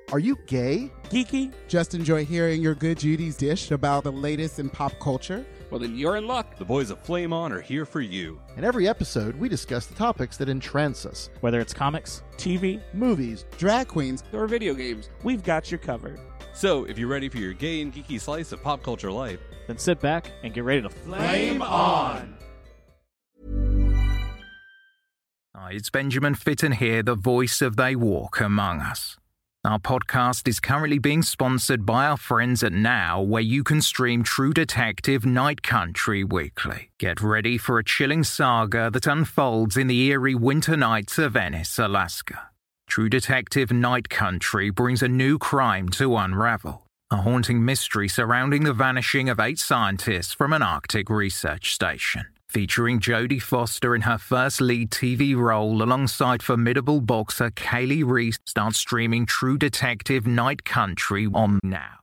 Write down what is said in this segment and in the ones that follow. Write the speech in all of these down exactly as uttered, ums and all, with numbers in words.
Are you gay? Geeky? Just enjoy hearing your good Judy's dish about the latest in pop culture? Well, then you're in luck. The boys of Flame On are here for you. In every episode, we discuss the topics that entrance us. Whether it's comics, T V, movies, drag queens, or video games, we've got you covered. So, if you're ready for your gay and geeky slice of pop culture life, then sit back and get ready to Flame On! Hi, it's Benjamin Fitton here, the voice of They Walk Among Us. Our podcast is currently being sponsored by our friends at Now, where you can stream True Detective Night Country weekly. Get ready for a chilling saga that unfolds in the eerie winter nights of Ennis, Alaska. True Detective Night Country brings a new crime to unravel, a haunting mystery surrounding the vanishing of eight scientists from an Arctic research station. Featuring Jodie Foster in her first lead T V role alongside formidable boxer Kaylee Reese, starts streaming True Detective Night Country on Now.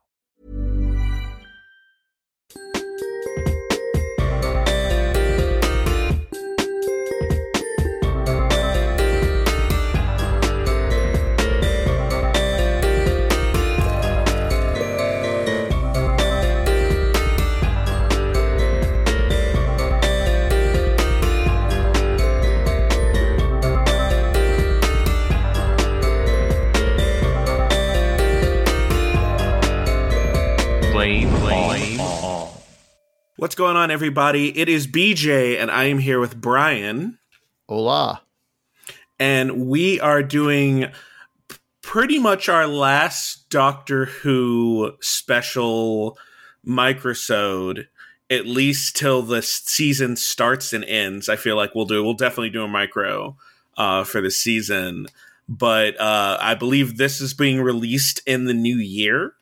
What's going on, everybody? It is B J, and I am here with Brian. Hola. And we are doing p- pretty much our last Doctor Who special microsode, at least till the season starts and ends. I feel like we'll do, we'll definitely do a micro uh, for the season. But uh, I believe this is being released in the new year.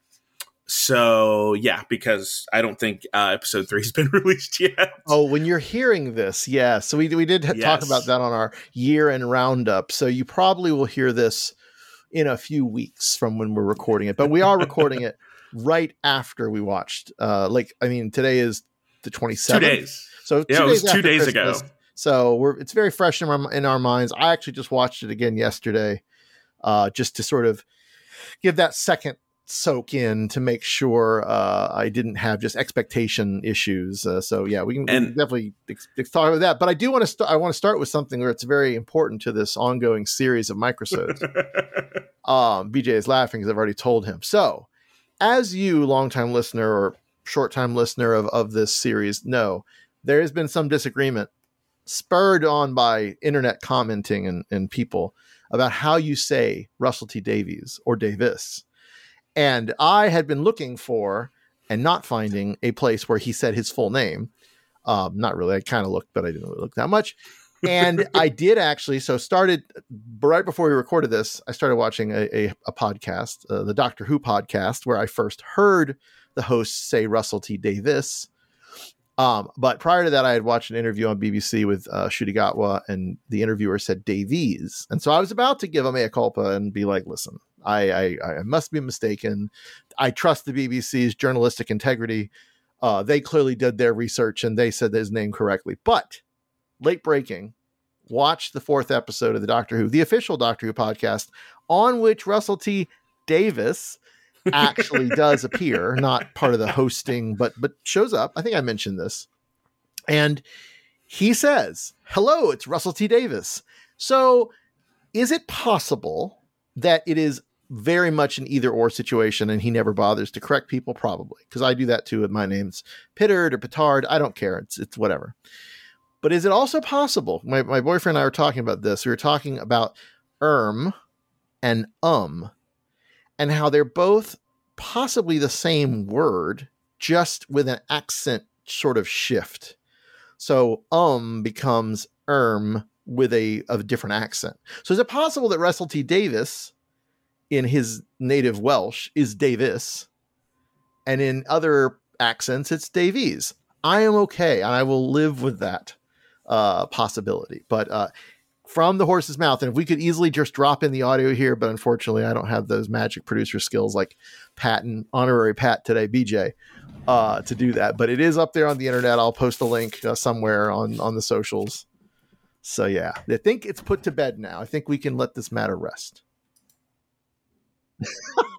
So, yeah, because I don't think uh, episode three has been released yet. Oh, when you're hearing this, yeah. So we we did yes. talk about that on our year-end roundup. So you probably will hear this in a few weeks from when we're recording it. But we are recording it right after we watched. Uh, like, I mean, today is the twenty-seventh. Two days. So two yeah, it was days two days Christmas. ago. So we're it's very fresh in our, in our minds. I actually just watched it again yesterday, uh, just to sort of give that second soak in to make sure uh, I didn't have just expectation issues. Uh, so yeah, we can, and, we can definitely ex- ex- talk about that. But I do want to start. I want to start with something where it's very important to this ongoing series of microsodes. um, B J is laughing because I've already told him. So, as you, longtime listener or short time listener of of this series, know, there has been some disagreement, spurred on by internet commenting and, and people about how you say Russell T Davies or Davis. And I had been looking for and not finding a place where he said his full name. Um, not really. I kind of looked, but I didn't really look that much. And I did actually. So started right before we recorded this, I started watching a, a, a podcast, uh, the Doctor Who podcast, where I first heard the host say Russell T Davis. Um, but prior to that, I had watched an interview on B B C with uh, Ncuti Gatwa, and the interviewer said Davies. And so I was about to give him a culpa and be like, listen, I, I, I must be mistaken. I trust the B B C's journalistic integrity. Uh, they clearly did their research and they said his name correctly. But late breaking, watch the fourth episode of the Doctor Who, the official Doctor Who podcast, on which Russell T Davis actually does appear, not part of the hosting, but but shows up. I think I mentioned this. And he says, hello, it's Russell T Davis. So is it possible that it is very much an either or situation and he never bothers to correct people? Probably, because I do that too with my names, Pittard or Petard. I don't care. It's it's whatever. But is it also possible? My, my boyfriend and I were talking about this. We were talking about erm and um, and how they're both possibly the same word, just with an accent sort of shift. So um becomes erm with a, a different accent. So is it possible that Russell T Davis, in his native Welsh, is Davis, and in other accents it's Davies? I am okay, and I will live with that uh, possibility. But uh, from the horse's mouth, and if we could easily just drop in the audio here, but unfortunately I don't have those magic producer skills like Pat and honorary Pat today, B J, uh, to do that. But it is up there on the internet. I'll post a link uh, somewhere on, on the socials. So yeah, I think it's put to bed now. I think we can let this matter rest.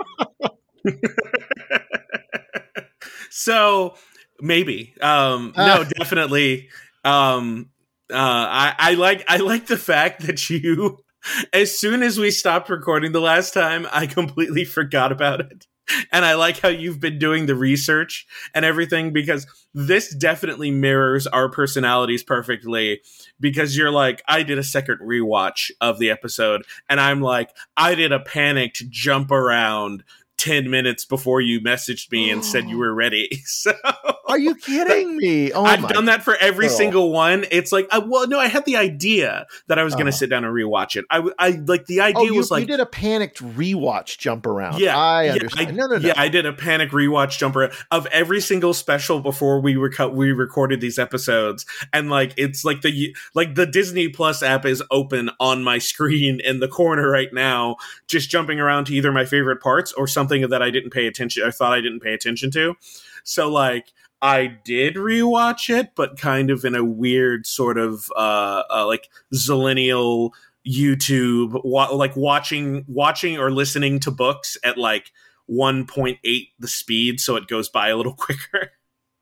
So maybe, um, Ah. no, definitely. Um, uh, I, I like, I like the fact that you, as soon as we stopped recording the last time, I completely forgot about it. And I like how you've been doing the research and everything, because this definitely mirrors our personalities perfectly. Because you're like, I did a second rewatch of the episode, and I'm like, I did a panicked jump around ten minutes before you messaged me and said you were ready. So Are you kidding me? Oh, I've my done that for every God. single one. It's like, I, well, no, I had the idea that I was going to Uh-huh. sit down and rewatch it. I, w- I like the idea Oh, you, was like, you did a panicked rewatch jump around. yeah, I yeah, understand. I, no, no, no. yeah, I did a panic rewatch jumper of every single special before we reco- we recorded these episodes, and like it's like the like the Disney Plus app is open on my screen in the corner right now, just jumping around to either my favorite parts or something that I didn't pay attention or thought I didn't pay attention to. So like, I did rewatch it, but kind of in a weird sort of uh, uh like zillennial YouTube, wa- like watching watching or listening to books at like one point eight the speed, so it goes by a little quicker.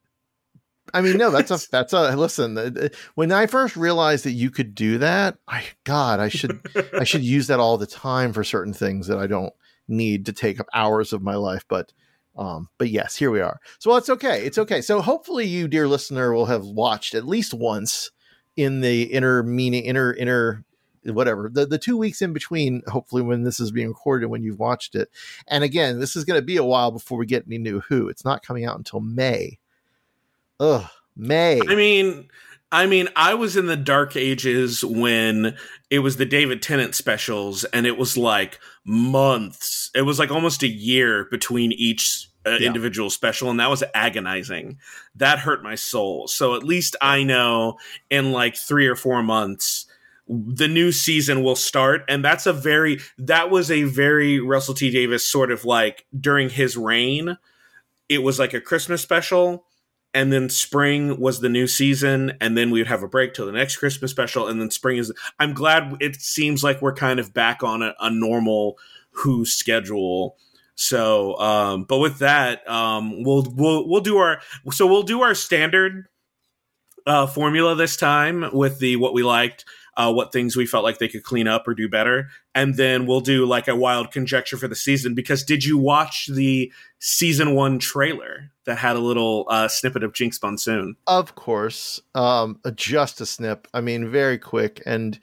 I mean, no, that's a that's a listen. uh, uh, When I first realized that you could do that, I God, I should I should use that all the time for certain things that I don't need to take up hours of my life. But um, but yes, here we are. So well, it's okay. It's okay. So hopefully, you, dear listener, will have watched at least once in the inner meaning, inner inner whatever the, the two weeks in between, hopefully when this is being recorded and when you've watched it. And again, this is going to be a while before we get any new Who. It's not coming out until May. Ugh, May. I mean, I mean, I was in the dark ages when it was the David Tennant specials, and it was like months. It was like almost a year between each uh, Yeah. individual special, and that was agonizing. That hurt my soul. So at least I know in like three or four months, the new season will start. And that's a very, that was a very Russell T Davies sort of like during his reign. It was like a Christmas special, and then spring was the new season, and then we would have a break till the next Christmas special, and then spring is. I'm glad it seems like we're kind of back on a, a normal Who schedule. So, um, but with that, um, we'll we'll we'll do our so we'll do our standard uh, formula this time with the what we liked, uh, what things we felt like they could clean up or do better, and then we'll do like a wild conjecture for the season. Because did you watch the season one trailer that had a little uh, snippet of Jinx Monsoon? Of course, um, just a snip. I mean, very quick, and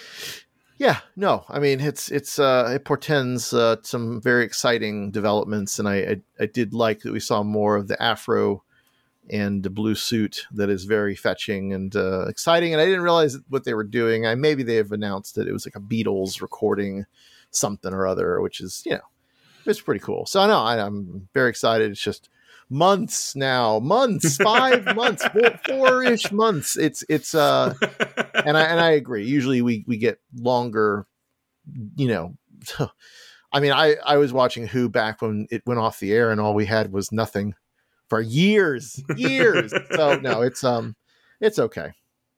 yeah, no, I mean, it's it's uh, it portends uh, some very exciting developments, and I, I I did like that we saw more of the afro and the blue suit that is very fetching and uh, exciting. And I didn't realize what they were doing. I maybe they have announced that it was like a Beatles recording something or other, which is, you know, it's pretty cool. So I know I, I'm very excited. It's just months now, months, five months, four, four-ish months. It's it's uh, and I and I agree. Usually we we get longer, you know. I mean, I I was watching Who back when it went off the air, and all we had was nothing for years, years. So no, it's um, it's okay.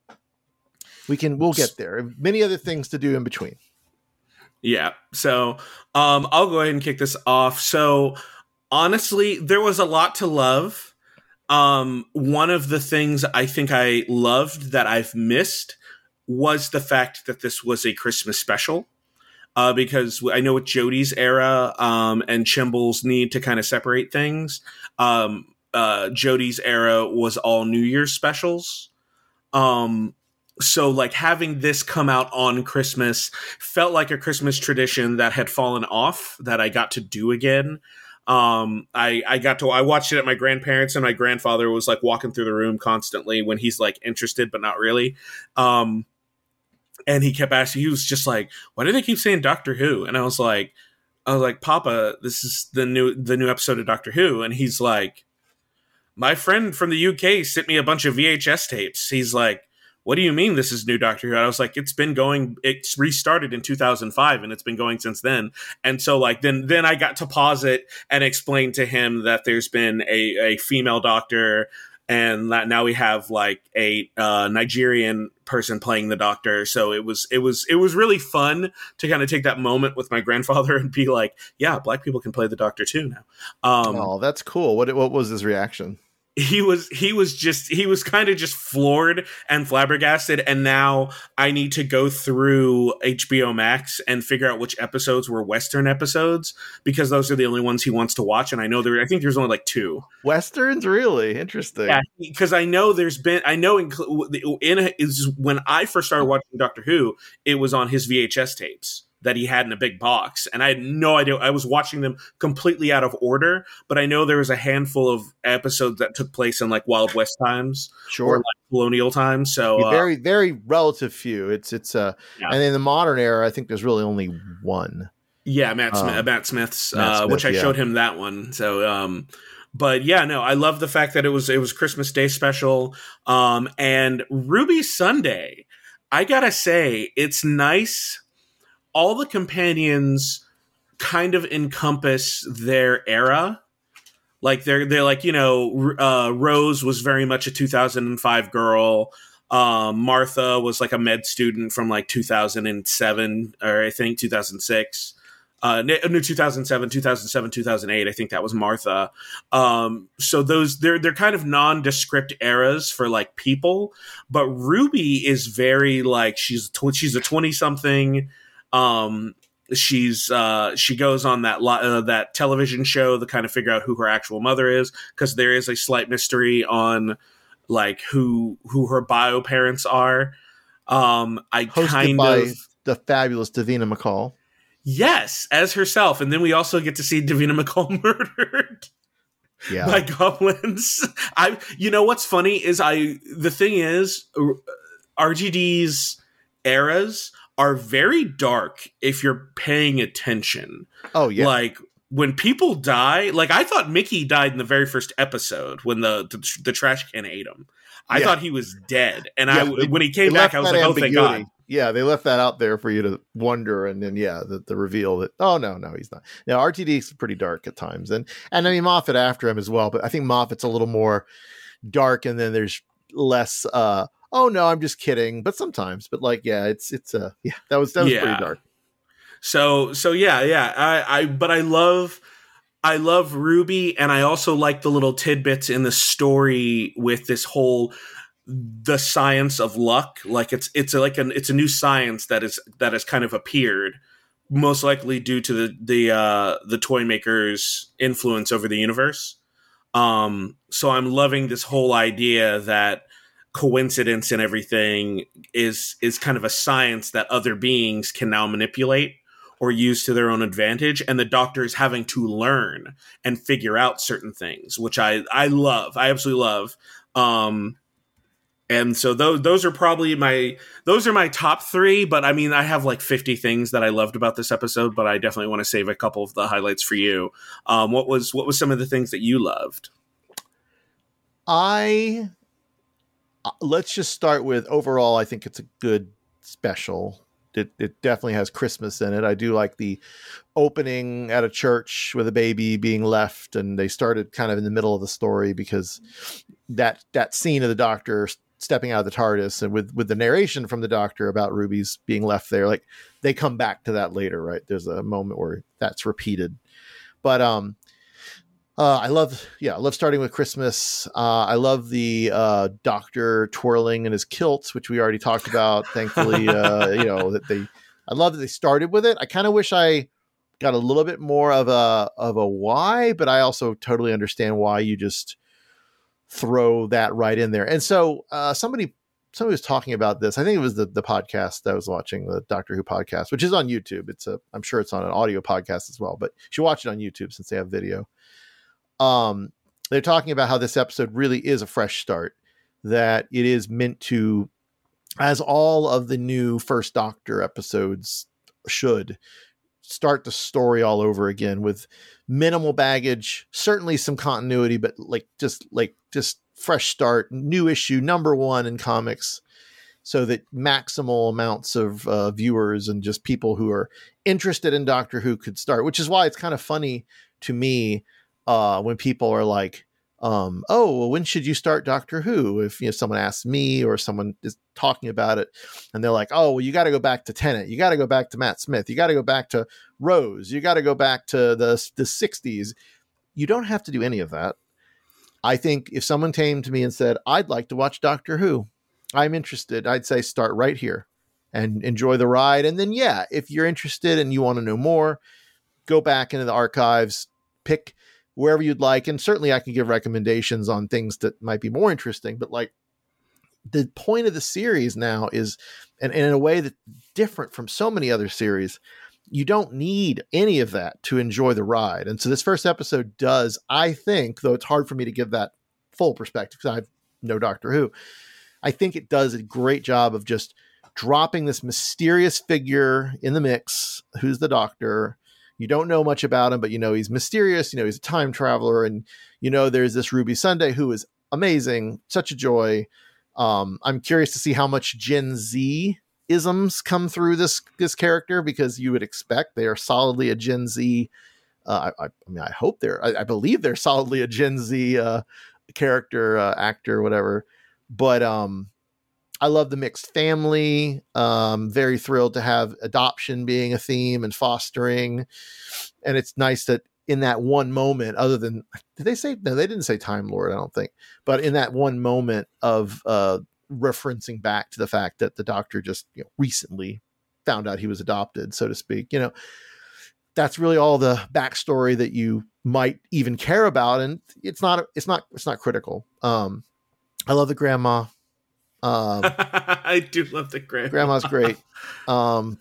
We can we'll get there. Many other things to do in between. Yeah. So um, I'll go ahead and kick this off. So honestly, there was a lot to love. Um, one of the things I think I loved that I've missed was the fact that this was a Christmas special. Uh, because I know with Jodie's era um, and Chimble's need to kind of separate things, um, uh, Jodie's era was all New Year's specials. Um, so like having this come out on Christmas felt like a Christmas tradition that had fallen off that I got to do again. Um, I, I got to, I watched it at my grandparents', and my grandfather was like walking through the room constantly when he's like interested, but not really. Um, and he kept asking, he was just like, why do they keep saying Doctor Who? And I was like, I was like, Papa, this is the new, the new episode of Doctor Who. And he's like, my friend from the U K sent me a bunch of V H S tapes. He's like, what do you mean this is new Doctor Who? And I was like, it's been going, it's restarted in two thousand five, and it's been going since then. And so like, then, then I got to pause it and explain to him that there's been a, a female doctor and that now we have like a uh, Nigerian person playing the Doctor. So it was it was it was really fun to kind of take that moment with my grandfather and be like, yeah, black people can play the Doctor too now. Um, oh, that's cool. What what was his reaction? He was he was just he was kind of just floored and flabbergasted, and now I need to go through H B O Max and figure out which episodes were Western episodes, because those are the only ones he wants to watch. And I know there I think there's only like two Westerns. Really interesting. Yeah, because I know there's been I know in, in is when I first started watching Doctor Who, it was on his V H S tapes that he had in a big box, and I had no idea. I was watching them completely out of order, but I know there was a handful of episodes that took place in like Wild West times, sure, or like colonial times. So uh, very, very relative few. It's it's uh, yeah. And in the modern era, I think there's really only one. Yeah, Matt Smith, um, Matt Smith's, Matt uh, Smith, which I yeah. showed him that one. So, um, but yeah, no, I love the fact that it was it was Christmas Day special, um, and Ruby Sunday. I gotta say, it's nice. All the companions kind of encompass their era. Like they're they're like, you know, uh, Rose was very much a two thousand five girl. Um, Martha was like a med student from like two thousand seven, or I think two thousand six. Uh, no, two thousand seven, two thousand seven, two thousand eight. I think that was Martha. Um, so those they're they're kind of nondescript eras for like people. But Ruby is very like she's tw- she's a twenty something. Um, she's uh, she goes on that lo- uh, that television show to kind of figure out who her actual mother is, because there is a slight mystery on like who who her bio parents are. Um, I Hosted kind by of the fabulous Davina McCall. Yes, as herself, and then we also get to see Davina McCall murdered. Yeah. By goblins. I you know what's funny is I the thing is R G D's eras are very dark if you're paying attention. Oh yeah. Like when people die, like I thought Mickey died in the very first episode when the the, the trash can ate him. I yeah. thought he was dead, and yeah, I they, when he came back, I was like, "Oh, thank God." Yeah, they left that out there for you to wonder, and then yeah, the, the reveal that oh no, no, he's not. Now R T D is pretty dark at times, and and I mean Moffat after him as well, but I think Moffat's a little more dark, and then there's less. uh Oh no, I'm just kidding. But sometimes, but like yeah, it's it's uh yeah, that was that was yeah. pretty dark. So so yeah yeah I I but I love. I love Ruby, and I also like the little tidbits in the story with this whole the science of luck. Like it's it's a, like an it's a new science that is that has kind of appeared, most likely due to the the uh, the toy makers' influence over the universe. Um, so I'm loving this whole idea that coincidence and everything is is kind of a science that other beings can now manipulate or use to their own advantage, and the Doctor is having to learn and figure out certain things, which I, I love. I absolutely love. Um, and so those those are probably my those are my top three. But I mean, I have like fifty things that I loved about this episode, but I definitely want to save a couple of the highlights for you. Um, what was what was some of the things that you loved? I let's just start with overall. I think it's a good special. It, it definitely has Christmas in it. I do like the opening at a church with a baby being left, and they started kind of in the middle of the story because that that scene of the Doctor stepping out of the TARDIS and with with the narration from the Doctor about Ruby's being left there, like they come back to that later, right? There's a moment where that's repeated, but um. Uh, I love, yeah, I love starting with Christmas. Uh, I love the uh, Doctor twirling in his kilt, which we already talked about. Thankfully, uh, you know that they. I love that they started with it. I kind of wish I got a little bit more of a of a why, but I also totally understand why you just throw that right in there. And so uh, somebody somebody was talking about this. I think it was the the podcast that I was watching, the Doctor Who podcast, which is on YouTube. It's a, I'm sure it's on an audio podcast as well, but you should watch it on YouTube since they have video. Um, they're talking about how this episode really is a fresh start, that it is meant to, as all of the new First Doctor episodes should, start the story all over again with minimal baggage, certainly some continuity, but like just like just fresh start, new issue number one in comics, so that maximal amounts of uh, viewers and just people who are interested in Doctor Who could start, which is why it's kind of funny to me Uh, when people are like, um, oh, well, when should you start Doctor Who? If you know someone asks me or someone is talking about it, and they're like, oh, well, you got to go back to Tennant, you got to go back to Matt Smith, you got to go back to Rose, you got to go back to the the sixties. You don't have to do any of that. I think if someone came to me and said, I'd like to watch Doctor Who, I'm interested, I'd say start right here and enjoy the ride. And then, yeah, if you're interested and you want to know more, go back into the archives, pick wherever you'd like. And certainly I can give recommendations on things that might be more interesting. But like the point of the series now is, and, and in a way that's different from so many other series, you don't need any of that to enjoy the ride. And so this first episode does, I think, though it's hard for me to give that full perspective because I have no Doctor Who, I think it does a great job of just dropping this mysterious figure in the mix. Who's the Doctor? You don't know much about him, but you know he's mysterious. You know he's a time traveler, and you know there's this Ruby Sunday who is amazing, such a joy. Um, I'm curious to see how much Gen Z isms come through this this character, because you would expect they are solidly a Gen Z. Uh, I, I mean, I hope they're. I, I believe they're solidly a Gen Z uh, character, uh, actor, whatever. But um, I love the mixed family. Um, very thrilled to have adoption being a theme and fostering. And it's nice that in that one moment, other than, did they say, no, they didn't say Time Lord, I don't think. But in that one moment of uh, referencing back to the fact that the Doctor just you know, recently found out he was adopted, so to speak, you know, that's really all the backstory that you might even care about. And it's not, it's not, it's not critical. Um, I love the grandma. Um, I do love the grandma. Grandma's great. Um,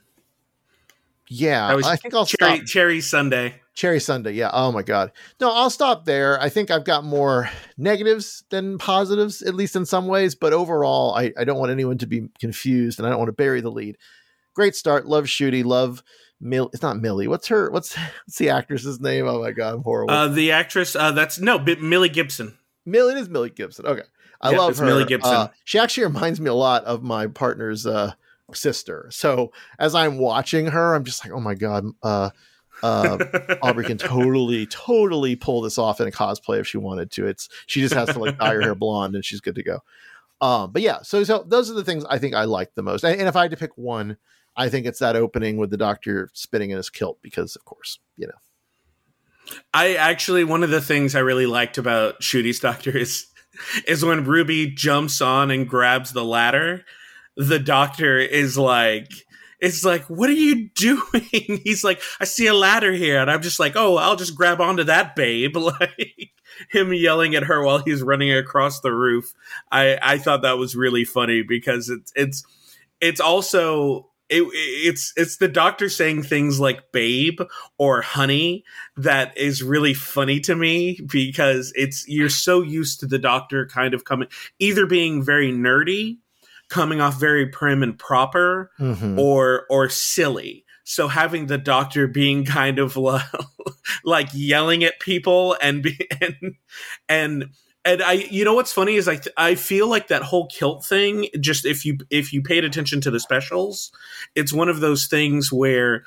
yeah, was I think I'll Cherry, stop. Cherry Sunday. Cherry Sunday. Yeah. Oh my God. No, I'll stop there. I think I've got more negatives than positives, at least in some ways. But overall, I, I don't want anyone to be confused, and I don't want to bury the lead. Great start. Love Shooty. Love Mill. It's not Millie. What's her? What's, what's the actress's name? Oh my God, I'm horrible. Uh, the actress. Uh, that's no B- Millie Gibson. Millie it is Millie Gibson. Okay. I yep, love her. Millie Gibson. Uh, she actually reminds me a lot of my partner's uh, sister. So as I'm watching her, I'm just like, oh my God, uh, uh, Aubrey can totally, totally pull this off in a cosplay if she wanted to. It's she just has to like dye her hair blonde and she's good to go. Um, but yeah, so so those are the things I think I like the most. And, and if I had to pick one, I think it's that opening with the Doctor spinning in his kilt because, of course, you know. I actually one of the things I really liked about Shooty's Doctor is. is when Ruby jumps on and grabs the ladder, the Doctor is like, it's like, what are you doing? He's like, I see a ladder here. And I'm just like, oh, I'll just grab onto that, babe. Like him yelling at her while he's running across the roof. I, I thought that was really funny because it's, it's, it's also, It, it's it's the Doctor saying things like babe or honey that is really funny to me because it's you're so used to the Doctor kind of coming either being very nerdy, coming off very prim and proper, mm-hmm. or or silly. So having the Doctor being kind of like, like yelling at people and be, and and And I, you know, what's funny is I, th- I feel like that whole kilt thing. Just if you if you paid attention to the specials, it's one of those things where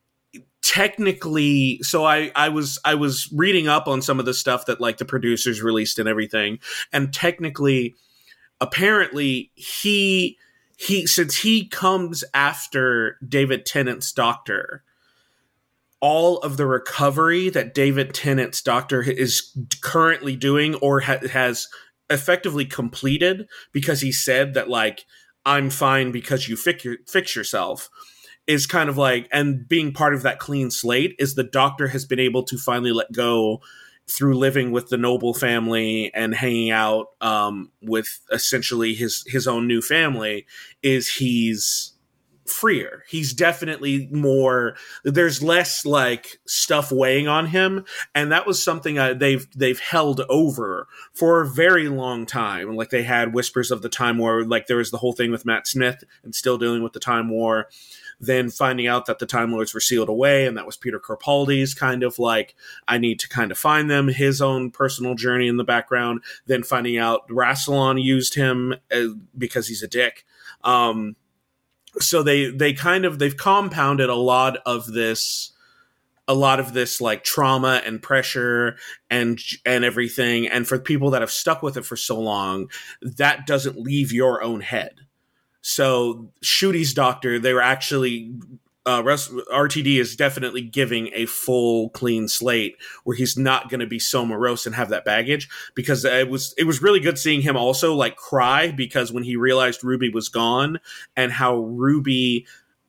technically. So I, I was I was reading up on some of the stuff that like the producers released and everything, and technically, apparently he he since he comes after David Tennant's Doctor. All of the recovery that David Tennant's Doctor is currently doing or ha- has effectively completed because he said that, like, I'm fine because you fix, your, fix yourself is kind of like, and being part of that clean slate is the Doctor has been able to finally let go through living with the Noble family and hanging out um, with essentially his, his own new family is he's freer. He's definitely more, there's less like stuff weighing on him. And that was something uh, they've, they've held over for a very long time. Like they had Whispers of the Time War, like there was the whole thing with Matt Smith and still dealing with the Time War, then finding out that the Time Lords were sealed away. And that was Peter Capaldi's kind of like, I need to kind of find them, his own personal journey in the background, then finding out Rassilon used him uh, because he's a dick. Um, So they, they kind of, they've compounded a lot of this a lot of this like trauma and pressure and and everything, and for people that have stuck with it for so long, that doesn't leave your own head. So Ncuti's doctor, they were actually uh, R T D is definitely giving a full clean slate where he's not going to be so morose and have that baggage, because it was it was really good seeing him also like cry, because when he realized Ruby was gone and how Ruby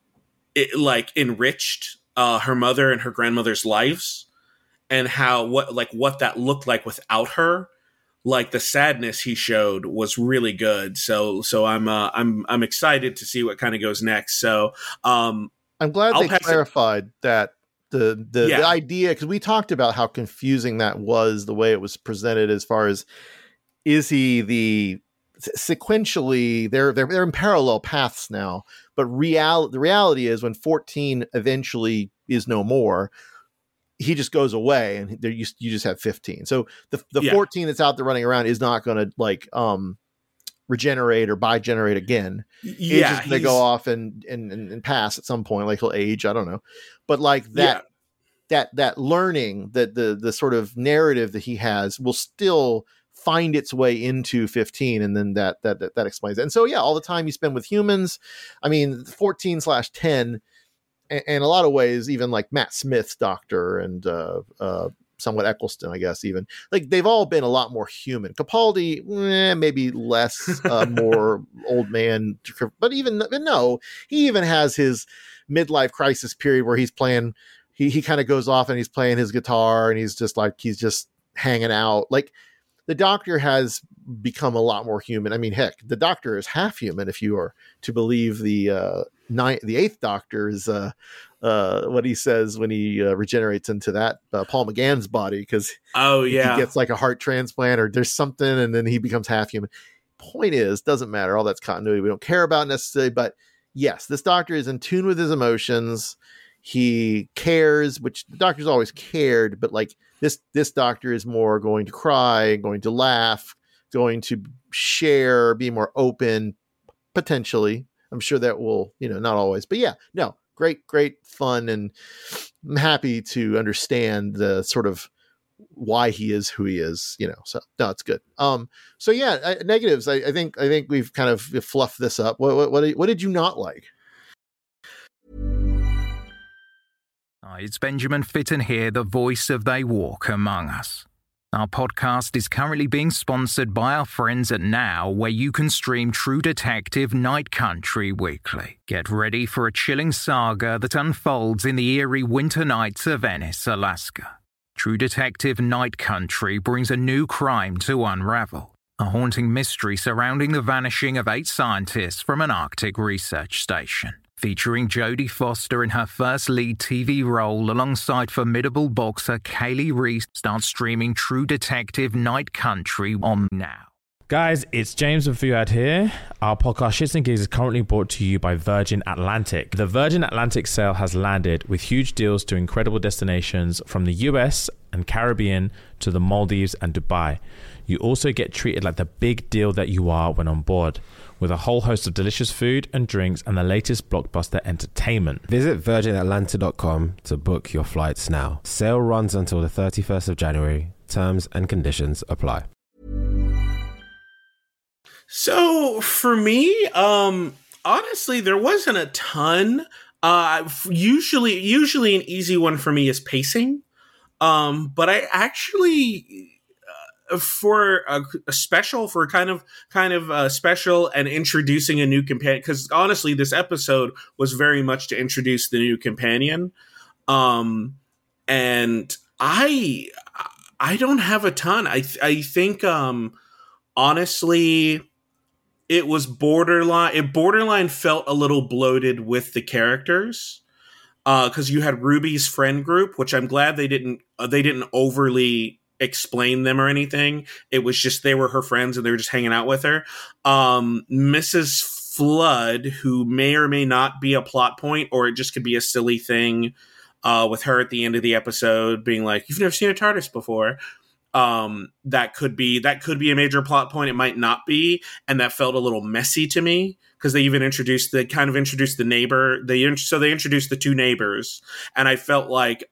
it, like enriched Uh, her mother and her grandmother's lives, and how what like what that looked like without her, like the sadness he showed was really good. So so I'm uh, I'm I'm excited to see what kind of goes next. So um, I'm glad I'll they clarified it. that the the, yeah. the idea, because we talked about how confusing that was, the way it was presented, as far as is he the sequentially they're they're they're in parallel paths now, but real the reality is when fourteen eventually is no more, he just goes away, and there you, you just have fifteen. So the the yeah. fourteen that's out there running around is not going to like um regenerate or bigenerate again. Yeah, he's just going to go off and, and and and pass at some point, like he'll age. I don't know, but like that. Yeah. That that learning, that the the sort of narrative that he has will still find its way into fifteen, and then that that that, that explains it. And so yeah, all the time you spend with humans, I mean fourteen slash ten, and in a lot of ways, even like Matt Smith's doctor and uh uh somewhat Eccleston, I guess, even like they've all been a lot more human. Capaldi, eh, maybe less uh, more old man, but even no, he even has his midlife crisis period where he's playing he he kind of goes off and he's playing his guitar, and he's just like he's just hanging out. Like the Doctor has become a lot more human. I mean, heck, the Doctor is half human if you are to believe the uh, ninth, the eighth Doctor's uh, uh, what he says when he uh, regenerates into that uh, Paul McGann's body, because oh yeah, he gets like a heart transplant or there's something, and then he becomes half human. Point is, doesn't matter. All that's continuity we don't care about necessarily, but yes, this Doctor is in tune with his emotions. He cares, which the Doctor's always cared, but like this, this Doctor is more going to cry, going to laugh, going to share, be more open, potentially. I'm sure that will, you know, not always, but yeah, no, great, great fun. And I'm happy to understand the sort of why he is who he is, you know, so no, it's good. Um, so yeah, I, negatives. I, I think, I think we've kind of fluffed this up. What, what, what did, what did you not like? Hi, it's Benjamin Fitton here, the voice of They Walk Among Us. Our podcast is currently being sponsored by our friends at Now, where you can stream True Detective Night Country weekly. Get ready for a chilling saga that unfolds in the eerie winter nights of Ennis, Alaska. True Detective Night Country brings a new crime to unravel, a haunting mystery surrounding the vanishing of eight scientists from an Arctic research station. Featuring Jodie Foster in her first lead T V role alongside formidable boxer Kaylee Reese, starts streaming True Detective Night Country on Now. Guys, it's James and Fuad here. Our podcast Shits and Gigs is currently brought to you by Virgin Atlantic. The Virgin Atlantic sale has landed with huge deals to incredible destinations from the U S and Caribbean to the Maldives and Dubai. You also get treated like the big deal that you are when on board, with a whole host of delicious food and drinks and the latest blockbuster entertainment. Visit virgin atlanta dot com to book your flights now. Sale runs until the thirty-first of January. Terms and conditions apply. So for me, um, honestly, there wasn't a ton. Uh, usually, usually an easy one for me is pacing. Um, but I actually... for a, a special for kind of kind of uh, special and introducing a new companion, because honestly this episode was very much to introduce the new companion, um and I I don't have a ton. I I think um honestly it was borderline it borderline felt a little bloated with the characters, uh because you had Ruby's friend group, which I'm glad they didn't uh, they didn't overly explain them or anything. It was just they were her friends and they were just hanging out with her. Um, Missus Flood, who may or may not be a plot point, or it just could be a silly thing uh, with her at the end of the episode being like, "You've never seen a TARDIS before." Um, that could be that could be a major plot point. It might not be, and that felt a little messy to me because they even introduced they kind of introduced the neighbor. They so they introduced the two neighbors, and I felt like if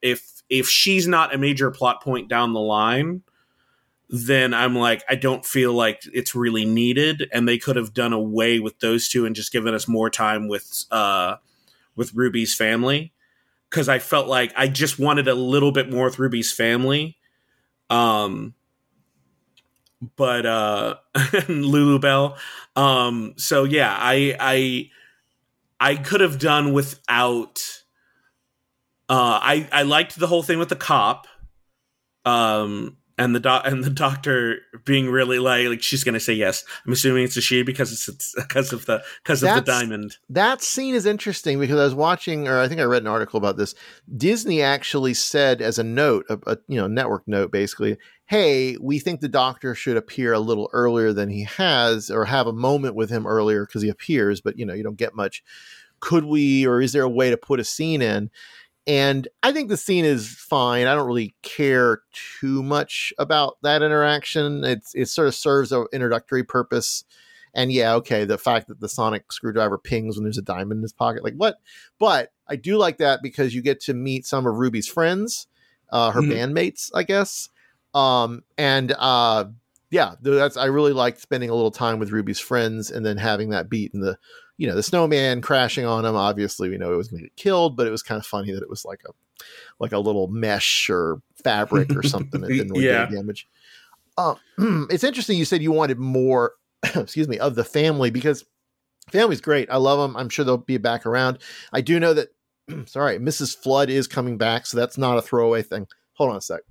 if she's not a major plot point down the line, then I'm like, I don't feel like it's really needed, and they could have done away with those two and just given us more time with uh, with Ruby's family, because I felt like I just wanted a little bit more with Ruby's family. Um, but uh, Lulu Bell. Um, so yeah, I I I could have done without. Uh, I I liked the whole thing with the cop. Um. And the doc and the doctor being really like, like she's gonna say yes. I'm assuming it's a she because it's, it's because of the because of the diamond. That scene is interesting because I was watching, or I think I read an article about this. Disney actually said as a note, a, a you know network note, basically, hey, we think the doctor should appear a little earlier than he has, or have a moment with him earlier because he appears, but you know you don't get much. Could we, or is there a way to put a scene in? And I think the scene is fine. I don't really care too much about that interaction. It's, it sort of serves an introductory purpose. And yeah, okay, the fact that the sonic screwdriver pings when there's a diamond in his pocket, like what? But I do like that because you get to meet some of Ruby's friends, uh, her mm-hmm. bandmates, I guess. Um, and uh, yeah, that's I really liked spending a little time with Ruby's friends and then having that beat in the you know, the snowman crashing on him. Obviously, we know it was going to get killed, but it was kind of funny that it was like a like a little mesh or fabric or something that didn't really yeah. do damage. Uh, it's interesting you said you wanted more, excuse me, of the family, because family's great. I love them. I'm sure they'll be back around. I do know that, sorry, Missus Flood is coming back, so that's not a throwaway thing. Hold on a sec.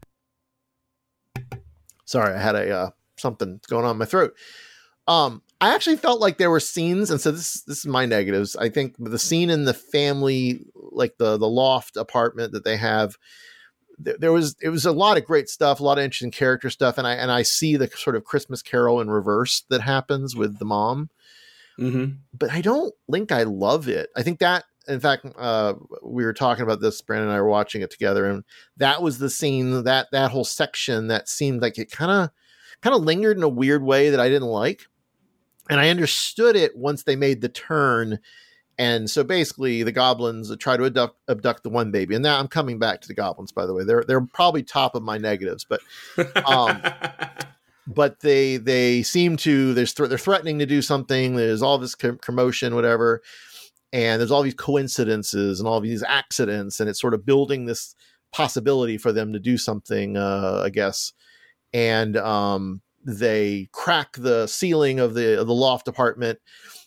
Sorry, I had a uh, something going on in my throat. Um, I actually felt like there were scenes, and so this this is my negatives. I think the scene in the family, like the the loft apartment that they have, there, there was it was a lot of great stuff, a lot of interesting character stuff, and I and I see the sort of Christmas Carol in reverse that happens with the mom, mm-hmm. but I don't think I love it. I think that, in fact, uh, we were talking about this. Brandon and I were watching it together, and that was the scene that that whole section that seemed like it kind of kind of lingered in a weird way that I didn't like. And I understood it once they made the turn. And so basically the goblins try to abduct, abduct the one baby. And now I'm coming back to the goblins, by the way. They're they're probably top of my negatives, but um, but they they seem to, there's th- they're threatening to do something. There's all this com- commotion, whatever. And there's all these coincidences and all these accidents. And it's sort of building this possibility for them to do something, uh, I guess. And um they crack the ceiling of the of the loft apartment,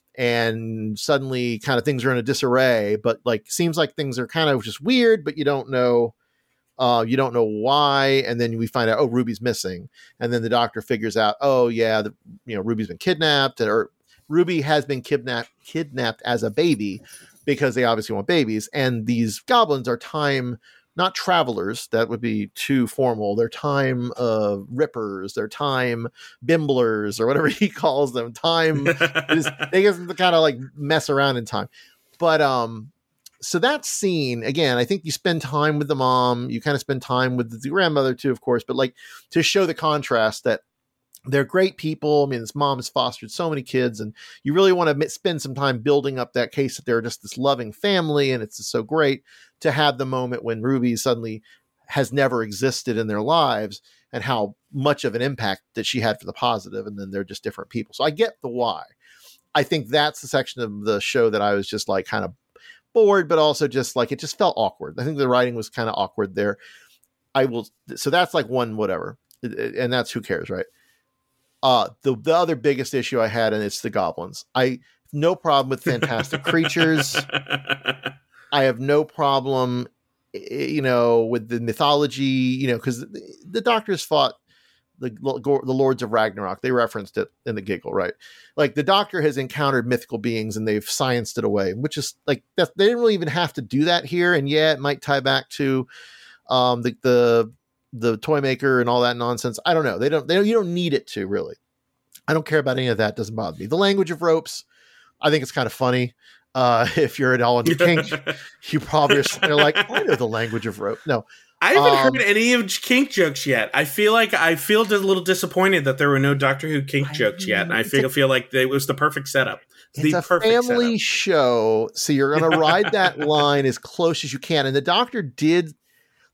and suddenly kind of things are in a disarray, but like seems like things are kind of just weird, but you don't know uh you don't know why. And then we find out, oh, Ruby's missing, and then the doctor figures out, oh yeah, the, you know Ruby's been kidnapped, or Ruby has been kidnapped kidnapped as a baby, because they obviously want babies, and these goblins are time not travelers, that would be too formal. They're time uh, rippers, they're time bimblers, or whatever he calls them. Time, is, they get to kind of like mess around in time. But um, so that scene, again, I think you spend time with the mom, you kind of spend time with the grandmother too, of course, but like to show the contrast that they're great people. I mean, this mom has fostered so many kids, and you really want to spend some time building up that case that they're just this loving family, and it's just so great to have the moment when Ruby suddenly has never existed in their lives, and how much of an impact that she had for the positive, and then they're just different people. So I get the why. I think that's the section of the show that I was just like kind of bored, but also just like, it just felt awkward. I think the writing was kind of awkward there. I will, so that's like one, whatever. And that's who cares, right? Uh, the, the other biggest issue I had, and it's the goblins. I no problem with fantastic creatures. I have no problem, you know, with the mythology, you know, because the, the doctors fought the the lords of Ragnarok. They referenced it in the giggle, right? Like the doctor has encountered mythical beings and they've scienced it away, which is like, that's, they didn't really even have to do that here. And yeah, it might tie back to um, the, the, the toy maker and all that nonsense. I don't know. They don't, they don't, you don't need it to really. I don't care about any of that. It doesn't bother me. The language of ropes, I think it's kind of funny. Uh, if you're at all into kink, you probably are like, I know the language of rope. No, I haven't um, heard any of kink jokes yet. I feel like I feel a little disappointed that there were no Doctor Who kink I jokes yet. And I feel a, feel like it was the perfect setup. It's the a perfect family setup. show, so you're going to ride that line as close as you can. And the Doctor did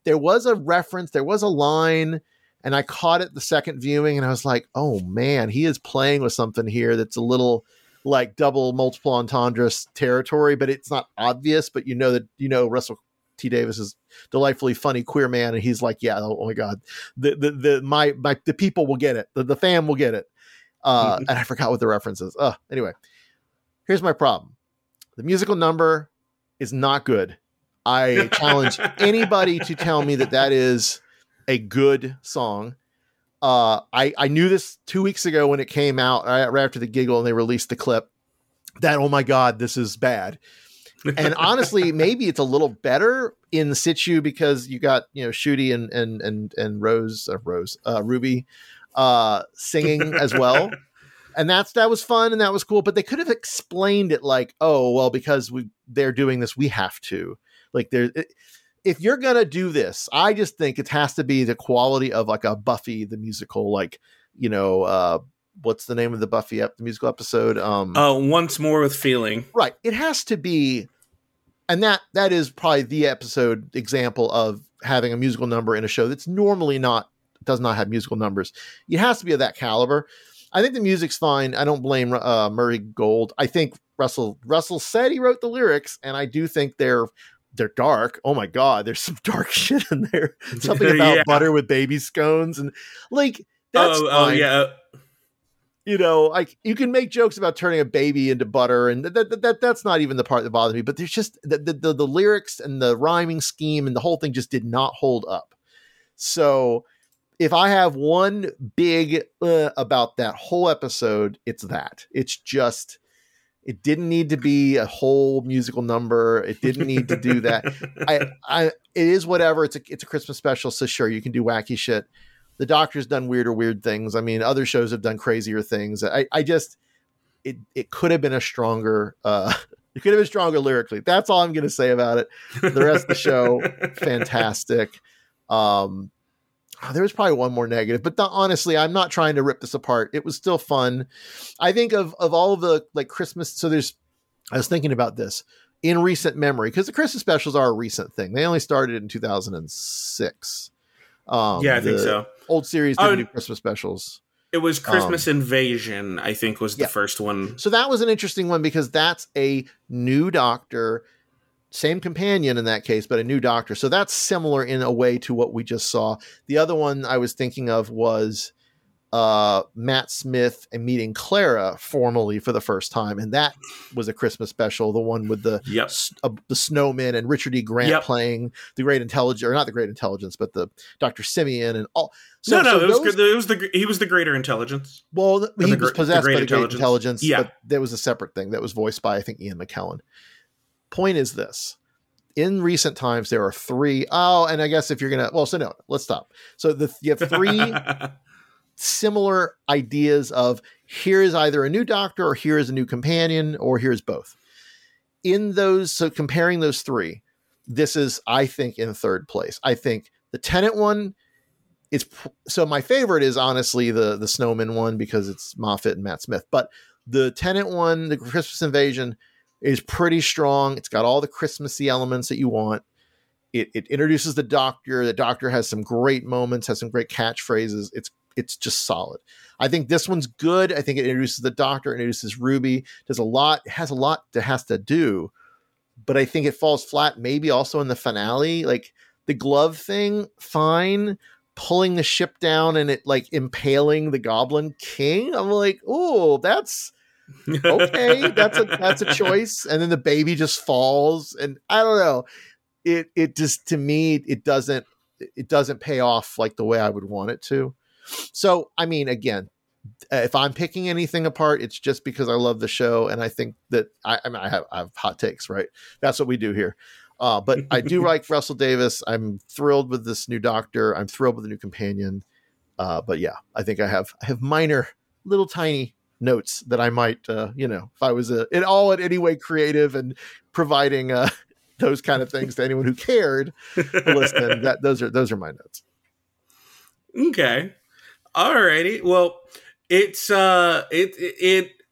there was a reference, there was a line, and I caught it the second viewing, and I was like, oh man, he is playing with something here that's a little like double multiple entendres territory, but it's not obvious. But you know that you know Russell T Davies is delightfully funny queer man, and he's like, yeah, oh my god, the the the my my the people will get it, the the fam will get it. Uh, and I forgot what the reference is. Uh, anyway, here's my problem: the musical number is not good. I challenge anybody to tell me that that is a good song. Uh, I, I knew this two weeks ago when it came out, right, right after the giggle, and they released the clip, that, oh my God, this is bad. And honestly, maybe it's a little better in situ because you got, you know, Shooty and, and, and, and Rose, uh, Rose, uh, Ruby, uh, singing as well. And that's, that was fun and that was cool, but they could have explained it like, oh, well, because we, they're doing this, we have to. Like there, if you're going to do this, I just think it has to be the quality of like a Buffy, the musical, like, you know, uh, what's the name of the Buffy ep- the musical episode? Um, uh, Once More with Feeling. Right. It has to be. And that, that is probably the episode example of having a musical number in a show that's normally not, does not have musical numbers. It has to be of that caliber. I think the music's fine. I don't blame uh, Murray Gold. I think Russell, Russell said he wrote the lyrics, and I do think they're, they're dark. Oh my God, there's some dark shit in there. Something about yeah. butter with baby scones and like that's oh, fine. oh yeah. You know, like you can make jokes about turning a baby into butter, and that, that, that that's not even the part that bothers me. But there's just the, the the the lyrics and the rhyming scheme and the whole thing just did not hold up. So if I have one big uh, about that whole episode, it's that it's just. It didn't need to be a whole musical number. It didn't need to do that. I, I, it is whatever. It's a, it's a Christmas special. So sure, you can do wacky shit. The Doctor's done weirder, weird things. I mean, other shows have done crazier things. I, I just, it, it could have been a stronger, uh, it could have been stronger lyrically. That's all I'm going to say about it. The rest of the show, fantastic. Um, there was probably one more negative, but the, honestly, I'm not trying to rip this apart. It was still fun. I think of, of all of the like Christmas. So there's, I was thinking about this in recent memory because the Christmas specials are a recent thing. They only started in two thousand six. Um, yeah, I think so. Old series didn't oh, do Christmas specials. It was Christmas um, Invasion, I think was the yeah. first one. So that was an interesting one because that's a new Doctor. Same companion in that case, but a new Doctor. So that's similar in a way to what we just saw. The other one I was thinking of was uh, Matt Smith and meeting Clara formally for the first time. And that was a Christmas special. The one with the, yep. uh, the snowman and Richard E. Grant yep. playing the Great Intelligence, or not the Great Intelligence, but the Doctor Simeon and all. So, no, no, so it was those, it was the he was the Greater Intelligence. Well, he the, was possessed the by the intelligence. Great Intelligence. Yeah. But that was a separate thing that was voiced by, I think, Ian McKellen. Point is this. In recent times, there are three. Oh, and I guess if you're going to, well, so no, let's stop. So the, you have three similar ideas of here is either a new Doctor or here is a new companion or here's both. In those, so comparing those three, this is, I think, in third place. I think the Tennant one is, so my favorite is honestly the, the Snowman one because it's Moffat and Matt Smith. But the Tennant one, the Christmas Invasion, is pretty strong. It's got all the Christmassy elements that you want. It, it introduces the Doctor. The Doctor has some great moments, has some great catchphrases. It's it's just solid. I think this one's good. I think it introduces the Doctor, introduces Ruby. Does a lot, it has a lot that has to do, but I think it falls flat maybe also in the finale. Like the glove thing, fine. Pulling the ship down and it like impaling the Goblin King. I'm like, oh, that's okay, that's a that's a choice. And then the baby just falls, and I don't know. It it just to me it doesn't it doesn't pay off like the way I would want it to. So I mean, again, if I'm picking anything apart, it's just because I love the show, and I think that I, I mean I have I have hot takes, right? That's what we do here. Uh, but I do like Russell Davies. I'm thrilled with this new Doctor. I'm thrilled with the new companion. Uh, but yeah, I think I have I have minor, little tiny notes that I might, uh, you know, if I was a, in all in any way creative and providing uh, those kind of things to anyone who cared to listen, that those are those are my notes. Okay, alrighty. Well, it's uh, it it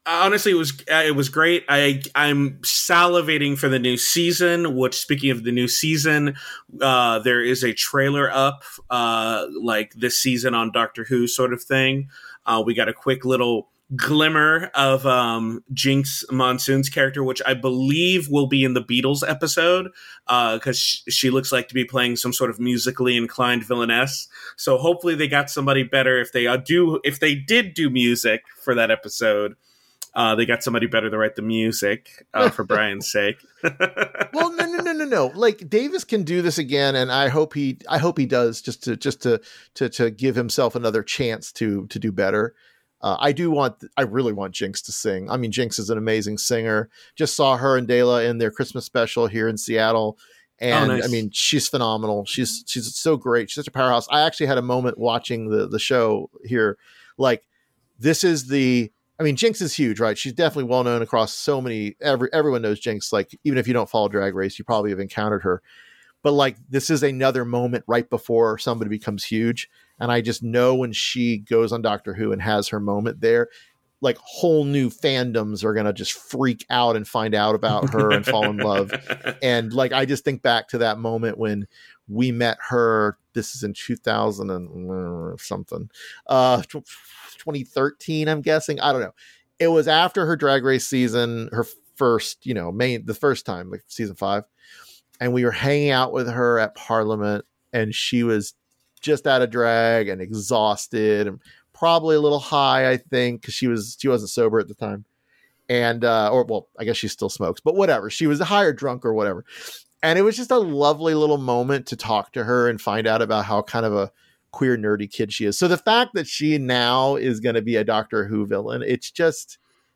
honestly, it was uh, it was great. I I'm salivating for the new season. Which, speaking of the new season, uh, there is a trailer up, uh, like this season on Doctor Who sort of thing. Uh, we got a quick little glimmer of um, Jinx Monsoon's character, which I believe will be in the Beatles episode, because uh, sh- she looks like to be playing some sort of musically inclined villainess. So hopefully they got somebody better. If they uh, do, if they did do music for that episode. Uh, they got somebody better to write the music uh, for Brian's sake. Well, no, no, no, no, no. Like Davis can do this again, and I hope he, I hope he does, just to, just to, to, to give himself another chance to, to do better. Uh, I do want, I really want Jinx to sing. I mean, Jinx is an amazing singer. Just saw her and Dela in their Christmas special here in Seattle, and oh, nice. I mean, she's phenomenal. She's she's so great. She's such a powerhouse. I actually had a moment watching the the show here, like this is the. I mean, Jinx is huge, right? She's definitely well known across so many. Every everyone knows Jinx. Like, even if you don't follow Drag Race, you probably have encountered her. But like, this is another moment right before somebody becomes huge, and I just know when she goes on Doctor Who and has her moment there, like whole new fandoms are gonna just freak out and find out about her and fall in love. And like, I just think back to that moment when we met her. This is in two thousand and something. Uh, twenty thirteen, I'm guessing. I don't know. It was after her Drag Race season, her first, you know, main, the first time, like season five. And we were hanging out with her at Parliament, and she was just out of drag and exhausted and probably a little high, I think, because she was, she wasn't sober at the time. And, uh, or, well, I guess she still smokes, but whatever. She was high or drunk or whatever. And it was just a lovely little moment to talk to her and find out about how kind of a queer nerdy kid she is. So the fact that she now is going to be a Doctor Who villain, it's just,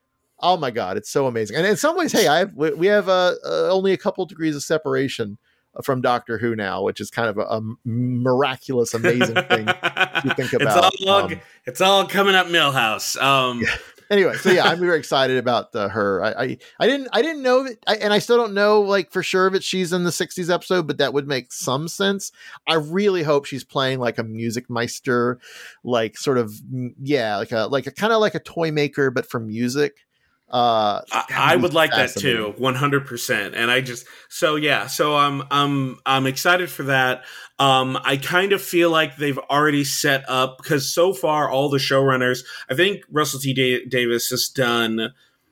oh my God, it's so amazing. And in some ways, hey, I have, we have uh, uh, only a couple degrees of separation from Doctor Who now, which is kind of a, a miraculous, amazing thing to think about. It's all, um, it's all coming up Millhouse. Um, yeah. Anyway, so yeah, I'm very excited about uh, her. I, I I didn't I didn't know that, I, and I still don't know like for sure that she's in the sixties episode, but that would make some sense. I really hope she's playing like a music meister, like sort of yeah, like a like a kind of like a toy maker, but for music. Uh, I, I would like that too, one hundred percent. And I just so yeah, so I'm I'm I'm excited for that. Um, I kind of feel like they've already set up, because so far all the showrunners, I think Russell T da- Davis has done.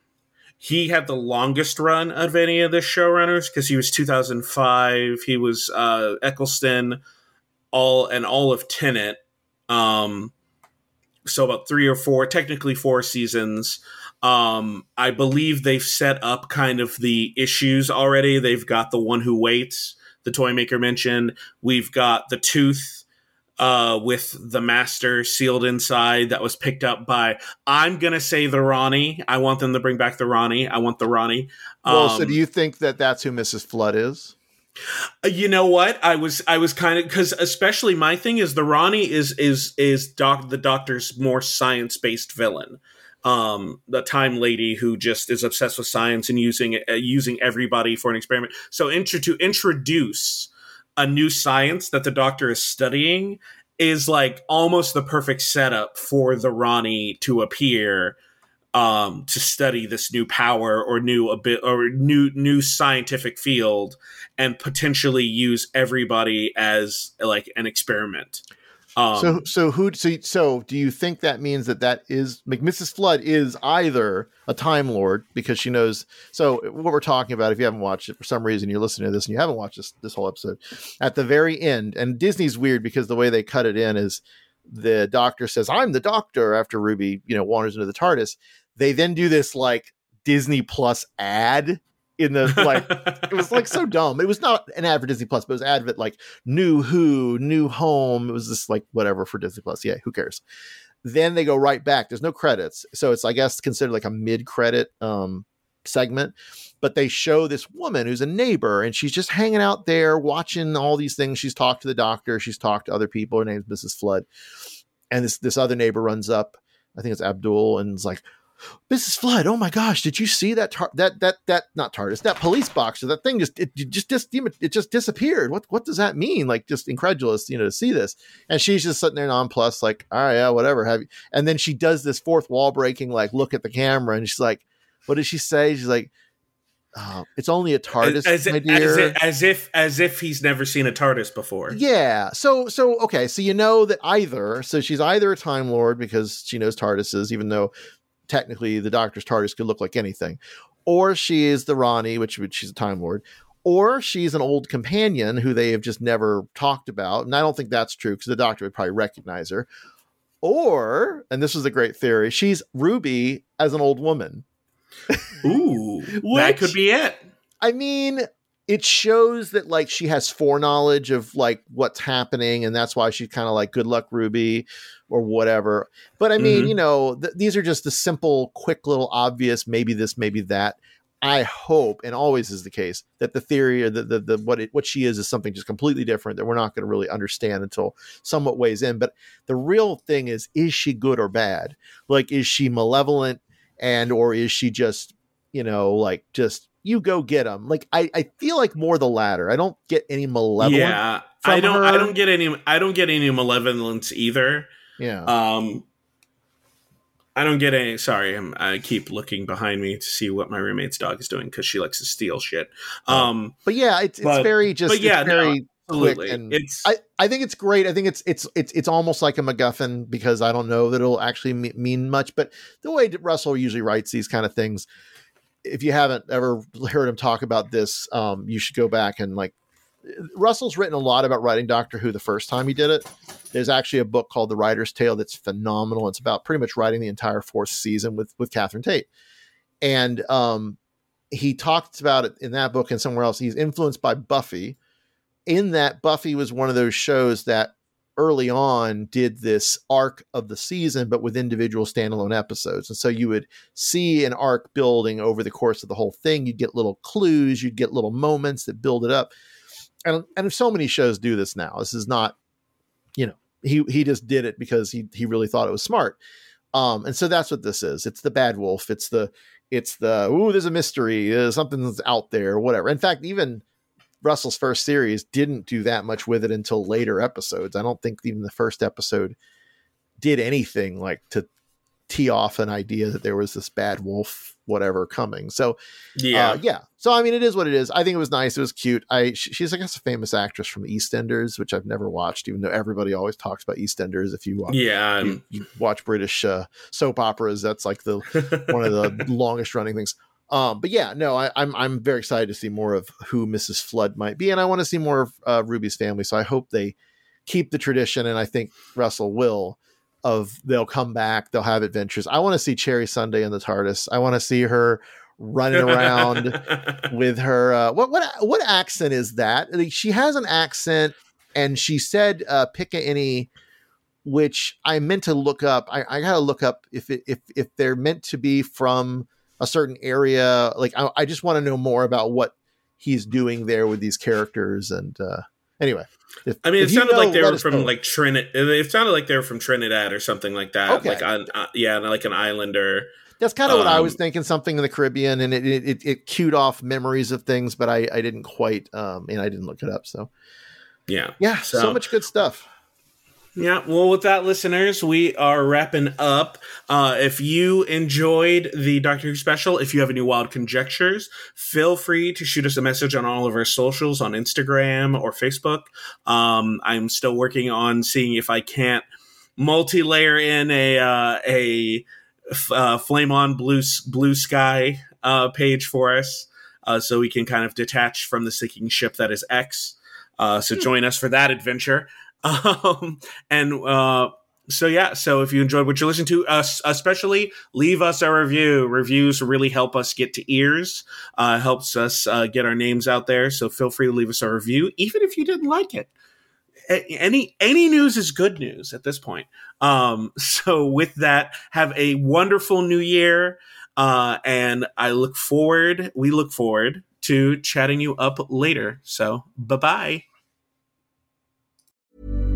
He had the longest run of any of the showrunners because he was two thousand five. He was uh, Eccleston, all and all of Tenet. Um, so about three or four, technically four seasons. Um, I believe they've set up kind of the issues already. They've got The One Who Waits, the toy maker mentioned. We've got The Tooth uh, with the master sealed inside that was picked up by, I'm going to say the Ronnie. I want them to bring back the Ronnie. I want the Ronnie. Um, well, so do you think that that's who Missus Flood is? You know what? I was I was kind of, because especially my thing is the Ronnie is is is doc, the Doctor's more science-based villain. Um, the time lady who just is obsessed with science and using uh, using everybody for an experiment. So intro- to introduce a new science that the Doctor is studying is like almost the perfect setup for the Ronnie to appear, um, to study this new power or new a bit or new new scientific field and potentially use everybody as like an experiment. Um, so, so who, so, so do you think that means that that is like Missus Flood is either a Time Lord because she knows, so what we're talking about, if you haven't watched it for some reason, you're listening to this and you haven't watched this, this whole episode at the very end, and Disney's weird because the way they cut it in is the Doctor says, I'm the Doctor after Ruby, you know, wanders into the TARDIS. They then do this like Disney Plus ad in the like it was like so dumb. It was not an ad for Disney Plus, but it was an ad of like new Who, new home. It was just like whatever for Disney Plus. Yeah, who cares? Then they go right back. There's no credits, so it's I guess considered like a mid-credit um segment. But they show this woman who's a neighbor, and she's just hanging out there watching all these things. She's talked to the Doctor, she's talked to other people. Her name's Missus Flood, and this this other neighbor runs up. I think it's Abdul, and is like, Missus Flood, oh my gosh, did you see that tar- that that that not TARDIS, that police boxer, that thing just it, it just just it just disappeared. What what does that mean? Like, just incredulous, you know, to see this. And she's just sitting there nonplussed, like, all right, yeah, whatever. Have you? And then she does this fourth wall breaking, like, look at the camera, and she's like, what does she say? She's like, oh, it's only a TARDIS, as, my as, dear. as, if, as if as if he's never seen a TARDIS before. Yeah. So so okay. So you know that either so she's either a Time Lord because she knows TARDISes, even though technically the Doctor's TARDIS could look like anything, or she is the Ronnie, which, which she's a Time Lord, or she's an old companion who they have just never talked about. And I don't think that's true because the Doctor would probably recognize her. Or, and this was a great theory, she's Ruby as an old woman. Ooh, Which, that could be it. I mean, it shows that like she has foreknowledge of like what's happening, and that's why she's kind of like, good luck, Ruby, or whatever. But I mean, mm-hmm. you know, th- these are just the simple, quick, little obvious, maybe this, maybe that. I hope, and always is the case, that the theory or the the, the what it, what she is is something just completely different that we're not going to really understand until somewhat weighs in. But the real thing is, is she good or bad? Like, is she malevolent, and or is she just, you know, like just you go get them? Like, I, I feel like more the latter. I don't get any malevolence. Yeah, I don't. her. I don't get any. I don't get any malevolence either. Yeah. Um, I don't get any. Sorry, I'm, I keep looking behind me to see what my roommate's dog is doing because she likes to steal shit. Um, but yeah, it's, it's but, very just. But yeah, it's very no, absolutely. quick, and it's. I, I think it's great. I think it's it's it's it's almost like a MacGuffin because I don't know that it'll actually me- mean much. But the way Russell usually writes these kind of things, if you haven't ever heard him talk about this, um, you should go back and like. Russell's written a lot about writing Doctor Who the first time he did it. There's actually a book called The Writer's Tale that's phenomenal. It's about pretty much writing the entire fourth season with, with Catherine Tate. And um, he talks about it in that book and somewhere else. He's influenced by Buffy. In that, Buffy was one of those shows that early on did this arc of the season, but with individual standalone episodes. And so you would see an arc building over the course of the whole thing. You'd get little clues, you'd get little moments that build it up. And, and so many shows do this now. This is not, you know, he he just did it because he he really thought it was smart. Um, and so that's what this is. It's the Bad Wolf. It's the, it's the, ooh, there's a mystery. Uh, something's out there or whatever. In fact, even Russell's first series didn't do that much with it until later episodes. I don't think even the first episode did anything like to tee off an idea that there was this bad wolf whatever coming. So yeah uh, yeah so I mean, it is what it is. I think it was nice, it was cute. I she, she's I guess a famous actress from EastEnders, which I've never watched, even though everybody always talks about EastEnders. If you watch yeah you, you watch British uh, soap operas, that's like the one of the longest running things. Um, but yeah, no, I, I'm I'm very excited to see more of who Missus Flood might be, and I want to see more of uh, Ruby's family. So I hope they keep the tradition, and I think Russell will. Of they'll come back, they'll have adventures. I want to see Cherry Sunday in the TARDIS. I want to see her running around with her. Uh, what what what accent is that? Like, she has an accent, and she said uh, "pick any," which I meant to look up. I, I gotta look up if it, if if they're meant to be from a certain area. Like I, I just want to know more about what he's doing there with these characters. And uh, anyway. If, I mean, it sounded know, like they were from know. like Trinidad. It sounded like they were from Trinidad or something like that. Okay. Like on, uh, yeah, like an islander. That's kind of um, what I was thinking. Something in the Caribbean, and it it, it, it cued off memories of things, but I, I didn't quite, um, and I didn't look it up. So yeah, yeah, so, so much good stuff. Yeah, well, with that, listeners, we are wrapping up. Uh, if you enjoyed the Doctor Who special, if you have any wild conjectures, feel free to shoot us a message on all of our socials on Instagram or Facebook. Um, I'm still working on seeing if I can't multi-layer in a uh, a uh, Flame On Blue Blue Sky uh, page for us, uh, so we can kind of detach from the sinking ship that is X. Uh, so join us for that adventure. Um, and, uh, so yeah, so if you enjoyed what you listened to, us, especially leave us a review. Reviews really help us get to ears, uh, helps us, uh, get our names out there. So feel free to leave us a review, even if you didn't like it. Any, any news is good news at this point. Um, so with that, have a wonderful new year. Uh, and I look forward, we look forward to chatting you up later. So bye-bye.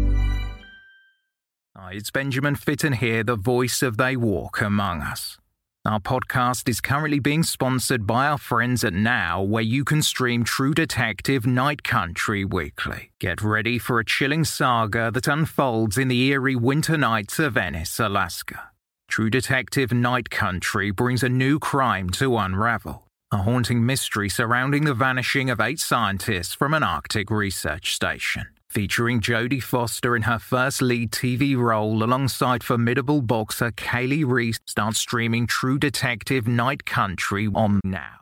It's Benjamin Fitton here, the voice of They Walk Among Us. Our podcast is currently being sponsored by our friends at Now, where you can stream True Detective Night Country weekly. Get ready for a chilling saga that unfolds in the eerie winter nights of Ennis, Alaska. True Detective Night Country brings a new crime to unravel, a haunting mystery surrounding the vanishing of eight scientists from an Arctic research station. Featuring Jodie Foster in her first lead T V role alongside formidable boxer Kaylee Reese, starts streaming True Detective Night Country on Now.